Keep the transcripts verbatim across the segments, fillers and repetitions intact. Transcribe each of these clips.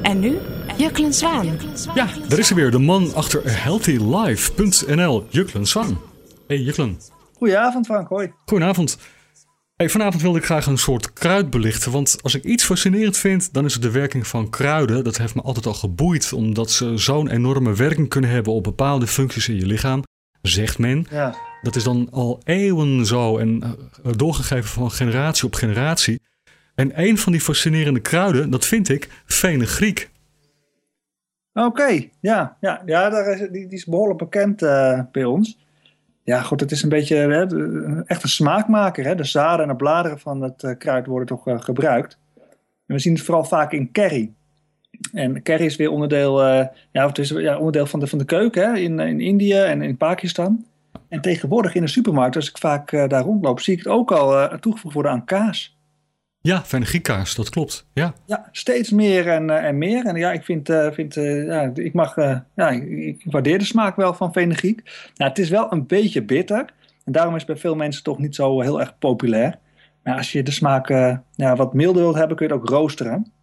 En nu, Juklen Zwaan. Ja, daar is hij weer, de man achter healthy life punt n l, Juklen Zwaan. Hey Juklen. Goedenavond Frank, hoi. Goedenavond. Hey, vanavond wilde ik graag een soort kruid belichten, want als ik iets fascinerend vind, dan is het de werking van kruiden. Dat heeft me altijd al geboeid, omdat ze zo'n enorme werking kunnen hebben op bepaalde functies in je lichaam, zegt men. Ja. Dat is dan al eeuwen zo en uh, doorgegeven van generatie op generatie. En een van die fascinerende kruiden, dat vind ik fenugreek. Oké, okay. ja, ja, ja daar is, die, die is behoorlijk bekend uh, bij ons. Ja, goed, het is een beetje hè, de, echt een smaakmaker. Hè? De zaden en de bladeren van het uh, kruid worden toch uh, gebruikt. En we zien het vooral vaak in curry. En curry is weer onderdeel, uh, ja, het is, ja, onderdeel van, de, van de keuken hè? In, in India en in Pakistan. En tegenwoordig in de supermarkt, als ik vaak uh, daar rondloop, zie ik het ook al uh, toegevoegd worden aan kaas. Ja, fenugreekkaas, dat klopt. Ja, ja steeds meer en, uh, en meer. En ja, ik vind, uh, vind uh, ja, ik mag, uh, ja, ik, ik waardeer de smaak wel van fenugreek. Nou, het is wel een beetje bitter. En daarom is het bij veel mensen toch niet zo heel erg populair. Maar als je de smaak uh, ja, wat milder wilt hebben, kun je het ook roosteren.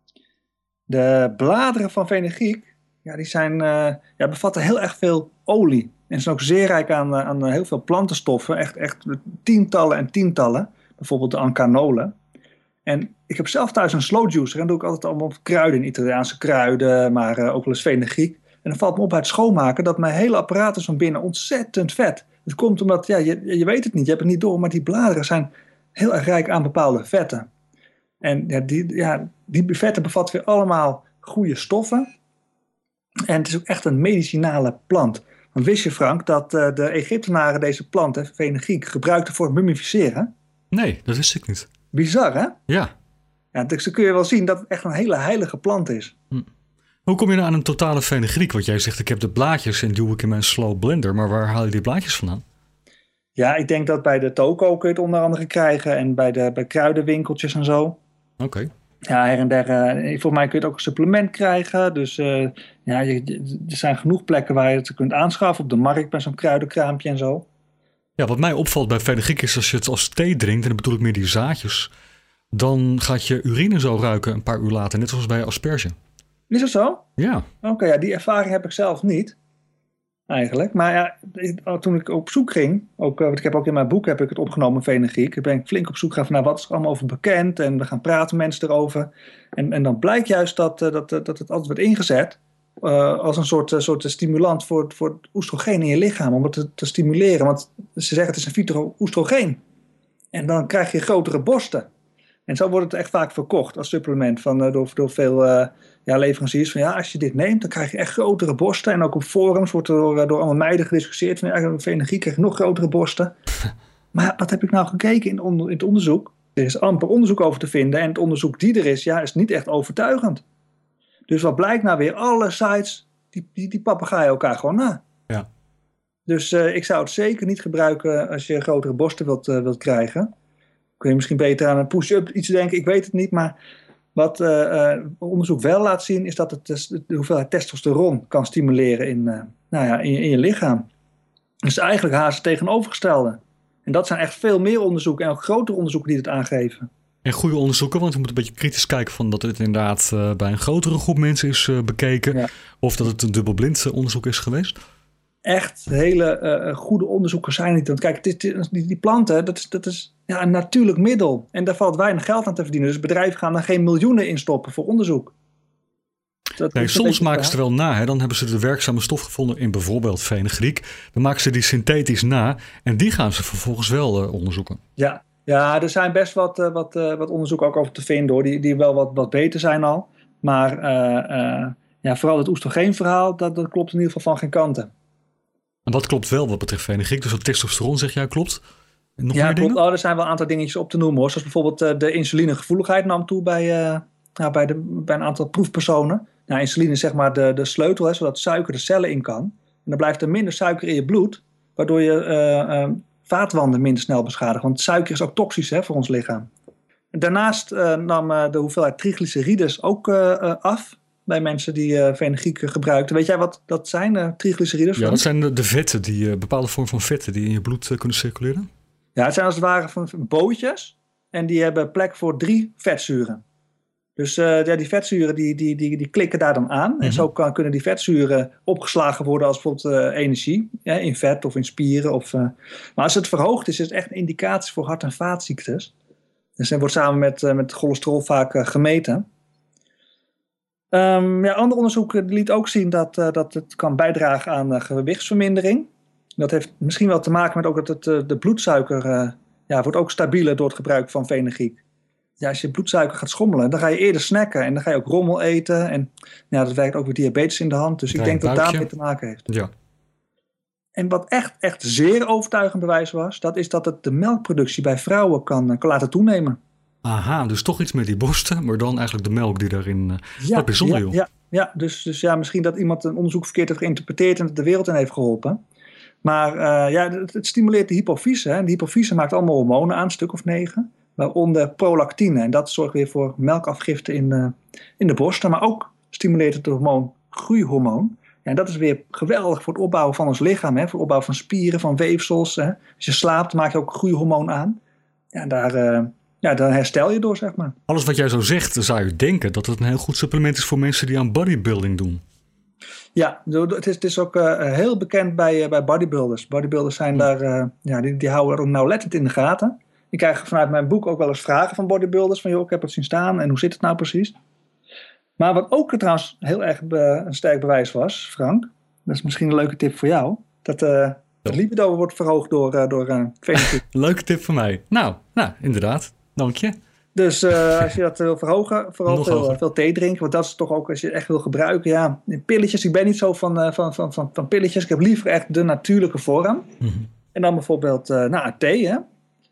De bladeren van fenugreek, ja, die zijn, uh, ja, bevatten heel erg veel olie. En zijn ook zeer rijk aan, uh, aan heel veel plantenstoffen. Echt, echt tientallen en tientallen. Bijvoorbeeld de ancanolen. En ik heb zelf thuis een slow juicer. En dan doe ik altijd allemaal kruiden, Italiaanse kruiden, maar uh, ook wel eens fenugreek. En dan valt me op bij het schoonmaken dat mijn hele apparaat is van binnen ontzettend vet. Het komt omdat, ja, je, je weet het niet, je hebt het niet door, maar die bladeren zijn heel erg rijk aan bepaalde vetten. En ja, die, ja, die vetten bevatten weer allemaal goede stoffen. En het is ook echt een medicinale plant. Want wist je, Frank, dat uh, de Egyptenaren deze plant, hè, fenugreek, gebruikten voor het mummificeren? Nee, dat wist ik niet. Bizar, hè? Ja. Ja, dus dan kun je wel zien dat het echt een hele heilige plant is. Hm. Hoe kom je nou aan een totale fenugreek? Want jij zegt, ik heb de blaadjes en duw ik in mijn slow blender. Maar waar haal je die blaadjes vandaan? Ja, ik denk dat bij de toko kun je het onder andere krijgen. En bij de bij kruidenwinkeltjes en zo. Oké. Okay. Ja, her en der. Uh, volgens mij kun je het ook een supplement krijgen. Dus uh, ja, je, er zijn genoeg plekken waar je het kunt aanschaffen. Op de markt bij zo'n kruidenkraampje en zo. Ja, wat mij opvalt bij fenugreek is als je het als thee drinkt, en dan bedoel ik meer die zaadjes, dan gaat je urine zo ruiken een paar uur later, net zoals bij asperge. Is dat zo? Ja. Oké, okay, ja, die ervaring heb ik zelf niet, eigenlijk. Maar ja, toen ik op zoek ging, ook, want ik heb ook in mijn boek heb ik het opgenomen, fenugreek, ben ik flink op zoek gegaan van nou, wat is er allemaal over bekend en we gaan praten met mensen erover. En, en dan blijkt juist dat, dat, dat het altijd wordt ingezet Uh, als een soort, uh, soort stimulant voor, voor het oestrogeen in je lichaam. Om het te, te stimuleren. Want ze zeggen het is een fyto-oestrogeen. En dan krijg je grotere borsten. En zo wordt het echt vaak verkocht als supplement. Van, uh, door, door veel uh, ja, leveranciers. Van ja, als je dit neemt dan krijg je echt grotere borsten. En ook op forums wordt er door, door allemaal meiden gediscussieerd. Van ja, fenugreek krijg je nog grotere borsten. Maar wat heb ik nou gekeken in, onder, in het onderzoek? Er is amper onderzoek over te vinden. En het onderzoek die er is, ja, is niet echt overtuigend. Dus wat blijkt nou weer? Alle sites, die, die, die papegaaien elkaar gewoon na. Ja. Dus uh, ik zou het zeker niet gebruiken als je grotere borsten wilt, uh, wilt krijgen. Kun je misschien beter aan een push-up iets denken, ik weet het niet. Maar wat uh, uh, onderzoek wel laat zien, is dat het de hoeveelheid testosteron kan stimuleren in, uh, nou ja, in, je, in je lichaam. Dus eigenlijk haast het tegenovergestelde. En dat zijn echt veel meer onderzoeken en ook grotere onderzoeken die het aangeven. En goede onderzoeken, want we moeten een beetje kritisch kijken van dat het inderdaad uh, bij een grotere groep mensen is uh, bekeken. Ja. Of dat het een dubbelblind onderzoek is geweest. Echt hele uh, goede onderzoeken zijn niet. Want kijk, dit, die, die planten, dat is, dat is ja, een natuurlijk middel. En daar valt weinig geld aan te verdienen. Dus bedrijven gaan daar geen miljoenen in stoppen voor onderzoek. Dat nee, soms maken ze er wel na. Hè? Dan hebben ze de werkzame stof gevonden in bijvoorbeeld fenugreek. Dan maken ze die synthetisch na. En die gaan ze vervolgens wel uh, onderzoeken. Ja. Ja, er zijn best wat, uh, wat, uh, wat onderzoek ook over te vinden hoor, die, die wel wat, wat beter zijn al. Maar uh, uh, ja, vooral het oestrogeenverhaal, dat, dat klopt in ieder geval van geen kanten. En wat klopt wel wat betreft fenugreek? Dus dat testosteron zeg jij klopt? En nog ja, meer klopt. Oh, er zijn wel een aantal dingetjes op te noemen hoor. Zoals bijvoorbeeld uh, de insulinegevoeligheid nam toe bij, uh, nou, bij, de, bij een aantal proefpersonen. Nou, insuline is zeg maar de, de sleutel, hè, zodat suiker de cellen in kan. En dan blijft er minder suiker in je bloed, waardoor je Uh, uh, vaatwanden minder snel beschadigen. Want suiker is ook toxisch hè, voor ons lichaam. Daarnaast uh, nam uh, de hoeveelheid triglycerides ook uh, uh, af bij mensen die uh, fenugreek gebruikten. Weet jij wat dat zijn, uh, triglycerides? Ja, dat zijn de, de vetten, die uh, bepaalde vorm van vetten die in je bloed uh, kunnen circuleren. Ja, het zijn als het ware van bootjes. En die hebben plek voor drie vetzuren. Dus uh, ja, die vetzuren die, die, die, die klikken daar dan aan. Mm-hmm. En zo kan, kunnen die vetzuren opgeslagen worden als bijvoorbeeld uh, energie. Ja, in vet of in spieren. Of, uh, maar als het verhoogd is, is het echt een indicatie voor hart- en vaatziektes. Dus dat wordt samen met, uh, met cholesterol vaak uh, gemeten. Um, ja, ander onderzoek liet ook zien dat, uh, dat het kan bijdragen aan uh, gewichtsvermindering. Dat heeft misschien wel te maken met ook dat het, uh, de bloedsuiker uh, ja, wordt ook stabieler door het gebruik van Fenugreek. Ja, als je bloedsuiker gaat schommelen, dan ga je eerder snacken en dan ga je ook rommel eten. En ja, dat werkt ook weer diabetes in de hand. Dus ik denk dat het daarmee te maken heeft. Ja. En wat echt, echt zeer overtuigend bewijs was, dat is dat het de melkproductie bij vrouwen kan, kan laten toenemen. Aha, dus toch iets met die borsten, maar dan eigenlijk de melk die daarin... Uh, ja, wat bijzonder, ja, joh. Ja, ja dus, dus ja, misschien dat iemand een onderzoek verkeerd heeft geïnterpreteerd en het de wereld in heeft geholpen. Maar uh, ja, het, het stimuleert de hypofyse. Hè. De hypofyse maakt allemaal hormonen aan, een stuk of negen. Waaronder prolactine. En dat zorgt weer voor melkafgifte in de, in de borsten. Maar ook stimuleert het hormoon groeihormoon. Ja, en dat is weer geweldig voor het opbouwen van ons lichaam. Hè. Voor het opbouwen van spieren, van weefsels. Hè. Als je slaapt, maak je ook groeihormoon aan. Ja, en daar... Uh, Ja, dan herstel je door, zeg maar. Alles wat jij zo zegt, dan zou je denken dat het een heel goed supplement is voor mensen die aan bodybuilding doen. Ja, het is, het is ook uh, heel bekend bij, uh, bij bodybuilders. Bodybuilders zijn hm. daar, uh, ja, die, die houden er ook nauwlettend in de gaten. Ik krijg vanuit mijn boek ook wel eens vragen van bodybuilders. Van joh, ik heb het zien staan en hoe zit het nou precies? Maar wat ook trouwens heel erg be, een sterk bewijs was, Frank. Dat is misschien een leuke tip voor jou. Dat uh, het libido wordt verhoogd door, uh, door uh, Fenugreek. Leuke tip voor mij. Nou, nou inderdaad. Dank je. Dus uh, als je dat wil verhogen, vooral veel, veel thee drinken. Want dat is toch ook als je het echt wil gebruiken. Ja, pilletjes. Ik ben niet zo van, uh, van, van, van, van pilletjes. Ik heb liever echt de natuurlijke vorm. Mm-hmm. En dan bijvoorbeeld uh, nou, thee, hè?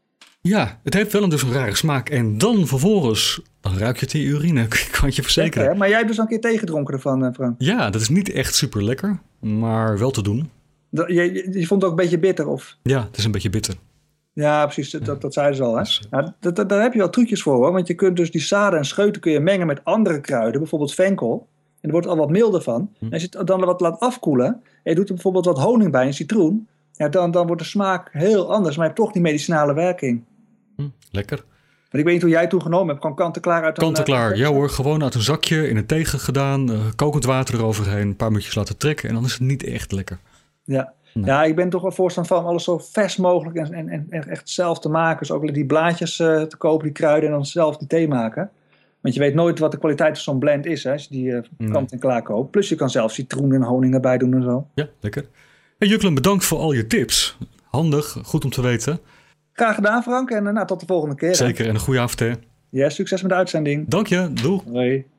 Ja, het heeft wel een, dus een rare smaak. En dan vervolgens, dan ruik je het in je urine. Kan je verzekeren. Lekker, maar jij hebt dus al een keer thee gedronken ervan, uh, Frank. Ja, dat is niet echt super lekker. Maar wel te doen. Dat, je, je, je vond het ook een beetje bitter, of? Ja, het is een beetje bitter. Ja, precies. Dat, dat zeiden ze al. Hè? Nou, dat, dat, daar heb je wel trucjes voor, hoor. Want je kunt dus die zaden en scheuten kun je mengen met andere kruiden. Bijvoorbeeld venkel. En er wordt al wat milder van. Hm. En als je het dan wat laat afkoelen. En je doet er bijvoorbeeld wat honing bij, een citroen. Ja, dan, dan wordt de smaak heel anders. Maar je hebt toch die medicinale werking. Hm, lekker. Maar ik weet niet hoe jij het toen genomen hebt. Gewoon kant-en-klaar uit een... Kant-en-klaar, ja hoor. Gewoon uit een zakje in een thee gedaan. Uh, kokend water eroverheen. Een paar minuutjes laten trekken. En dan is het niet echt lekker. Ja. Nee. Ja, ik ben toch wel voorstander van alles zo vers mogelijk en, en, en echt zelf te maken. Dus ook die blaadjes uh, te kopen, die kruiden en dan zelf die thee maken. Want je weet nooit wat de kwaliteit van zo'n blend is, hè, als je die uh, nee. kant en klaar koopt. Plus je kan zelf citroen en honing erbij doen en zo. Ja, lekker. Hey Juklen, bedankt voor al je tips. Handig, goed om te weten. Graag gedaan, Frank. En uh, nou, tot de volgende keer. Zeker, hè. En een goede avond, hè. Ja, succes met de uitzending. Dank je, doei. Hoi.